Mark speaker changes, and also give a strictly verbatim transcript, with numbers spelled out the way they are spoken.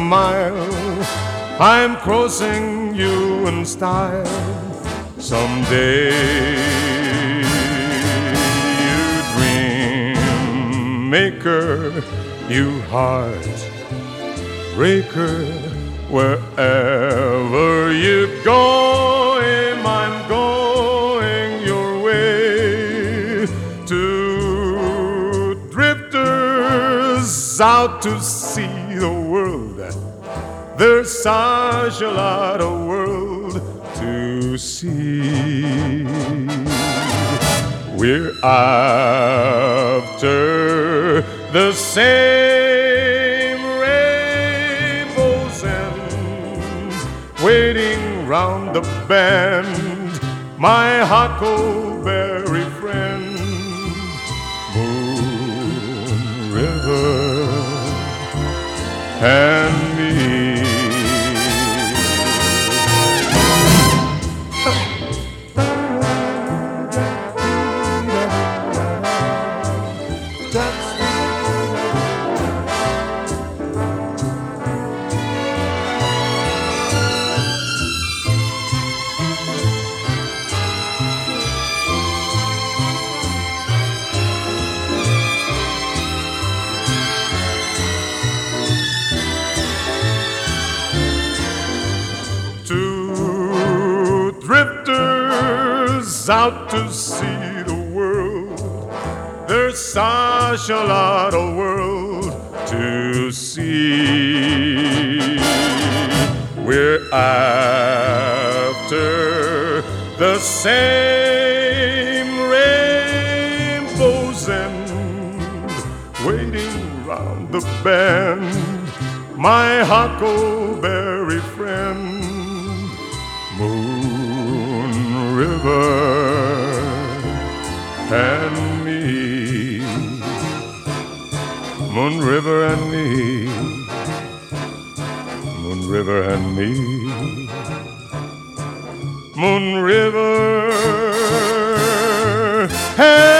Speaker 1: mile. I'm crossing you in style someday. You dream maker, you heart breaker, wherever you go, I'm going your way. Two drifters out to see the world. There's such a lot of world to see. We're after the same rainbow's end, waiting round the bend, my huckleberry friend. Moon River and me. Two drifters out to see the world. There's such a lot of world to see. We're after the same rainbow's end, waiting round the bend, my huckleberry friend. Moon River and me. Moon River and me. Moon River and me. Moon River and